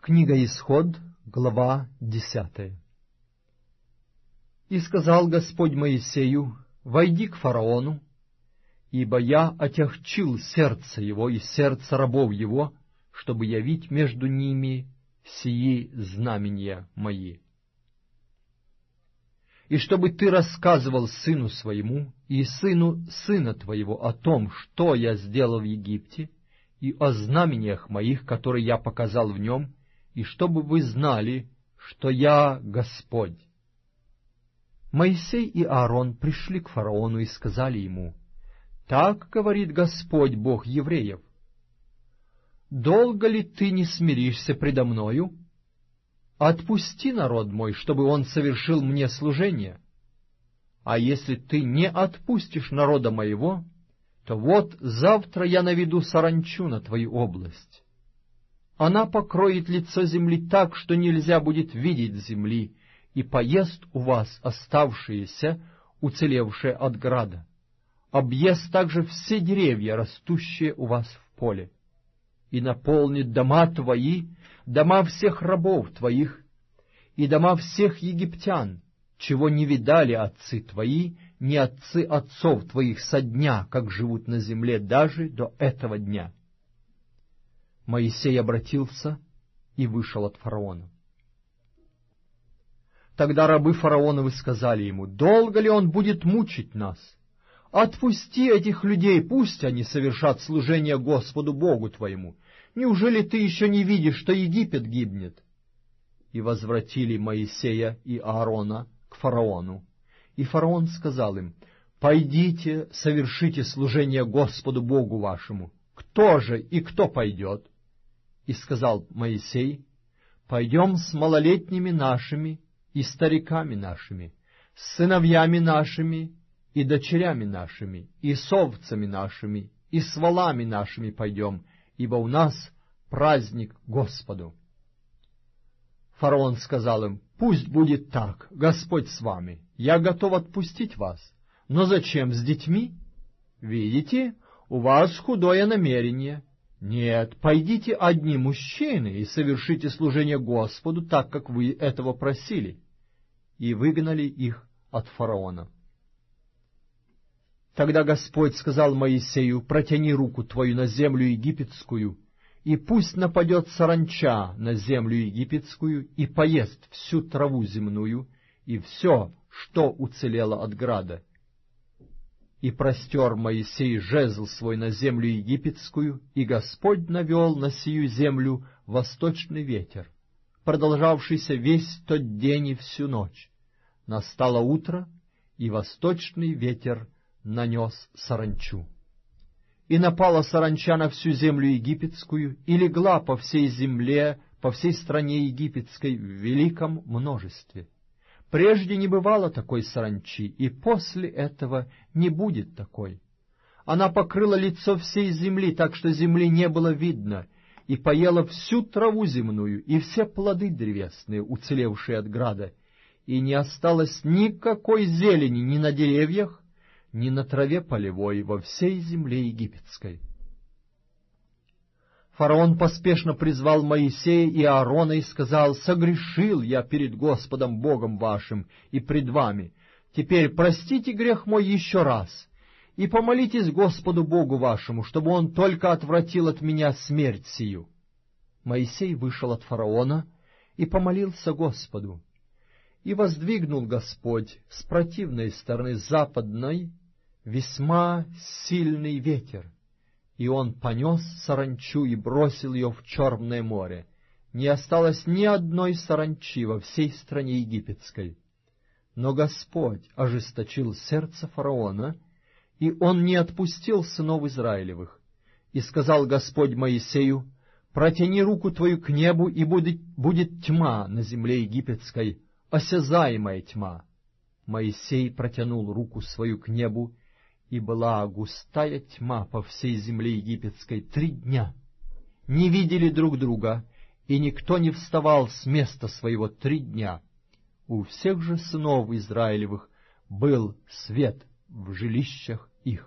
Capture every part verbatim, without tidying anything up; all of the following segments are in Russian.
Книга Исход, глава десятая. «И сказал Господь Моисею: войди к фараону, ибо я отягчил сердце его и сердце рабов его, чтобы явить между ними сии знамения мои. И чтобы ты рассказывал сыну своему и сыну сына твоего о том, что я сделал в Египте, и о знамениях моих, которые я показал в нем, и чтобы вы знали, что я Господь». Моисей и Аарон пришли к фараону и сказали ему: «Так говорит Господь, Бог евреев: долго ли ты не смиришься предо мною? Отпусти народ мой, чтобы он совершил мне служение. А если ты не отпустишь народа моего, то вот завтра я наведу саранчу на твою область. Она покроет лицо земли так, что нельзя будет видеть земли, и поест у вас оставшиеся, уцелевшие от града, объест также все деревья, растущие у вас в поле, и наполнит дома твои, дома всех рабов твоих, и дома всех египтян, чего не видали отцы твои, ни отцы отцов твоих со дня, как живут на земле, даже до этого дня». Моисей обратился и вышел от фараона. Тогда рабы фараоновы сказали ему: «Долго ли он будет мучить нас? Отпусти этих людей, пусть они совершат служение Господу Богу твоему. Неужели ты еще не видишь, что Египет гибнет?» И возвратили Моисея и Аарона к фараону. И фараон сказал им: «Пойдите, совершите служение Господу Богу вашему. Кто же и кто пойдет?» И сказал Моисей: «Пойдем с малолетними нашими и стариками нашими, с сыновьями нашими и дочерями нашими, и с овцами нашими, и с волами нашими пойдем, ибо у нас праздник Господу». Фараон сказал им: «Пусть будет так, Господь с вами, я готов отпустить вас. Но зачем с детьми? Видите, у вас худое намерение. Нет, пойдите одни мужчины и совершите служение Господу, так как вы этого просили». И выгнали их от фараона. Тогда Господь сказал Моисею: «Протяни руку твою на землю египетскую, и пусть нападет саранча на землю египетскую и поест всю траву земную и все, что уцелело от града». И простер Моисей жезл свой на землю египетскую, и Господь навел на сию землю восточный ветер, продолжавшийся весь тот день и всю ночь. Настало утро, и восточный ветер нанес саранчу. И напала саранча на всю землю египетскую, и легла по всей земле, по всей стране египетской в великом множестве. Прежде не бывало такой саранчи, и после этого не будет такой. Она покрыла лицо всей земли, так что земли не было видно, и поела всю траву земную и все плоды древесные, уцелевшие от града, и не осталось никакой зелени ни на деревьях, ни на траве полевой во всей земле египетской. Фараон поспешно призвал Моисея и Аарона и сказал: «Согрешил я перед Господом Богом вашим и пред вами. Теперь простите грех мой еще раз, и помолитесь Господу Богу вашему, чтобы Он только отвратил от меня смерть сию». Моисей вышел от фараона и помолился Господу. И воздвигнул Господь с противной стороны западной весьма сильный ветер, и он понес саранчу и бросил ее в Черное море. Не осталось ни одной саранчи во всей стране египетской. Но Господь ожесточил сердце фараона, и он не отпустил сынов Израилевых. И сказал Господь Моисею: «Протяни руку твою к небу, и будет, будет тьма на земле египетской, осязаемая тьма». Моисей протянул руку свою к небу, и была густая тьма по всей земле египетской три дня. Не видели друг друга, и никто не вставал с места своего три дня. У всех же сынов Израилевых был свет в жилищах их.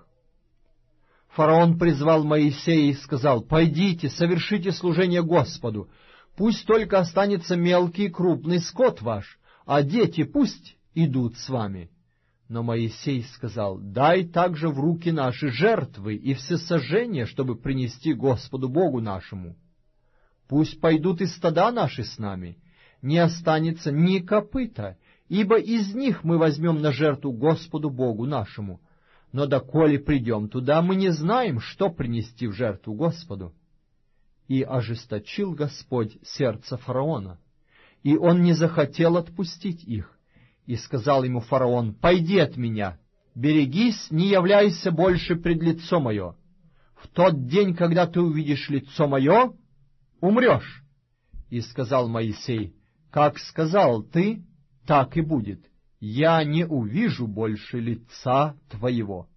Фараон призвал Моисея и сказал: «Пойдите, совершите служение Господу. Пусть только останется мелкий и крупный скот ваш, а дети пусть идут с вами». Но Моисей сказал: «Дай также в руки наши жертвы и всесожжения, чтобы принести Господу Богу нашему. Пусть пойдут и стада наши с нами, не останется ни копыта, ибо из них мы возьмем на жертву Господу Богу нашему. Но доколе придем туда, мы не знаем, что принести в жертву Господу». И ожесточил Господь сердце фараона, и он не захотел отпустить их. И сказал ему фараон: «Пойди от меня, берегись, не являйся больше пред лицо мое. В тот день, когда ты увидишь лицо мое, умрешь». И сказал Моисей: «Как сказал ты, так и будет. Я не увижу больше лица твоего».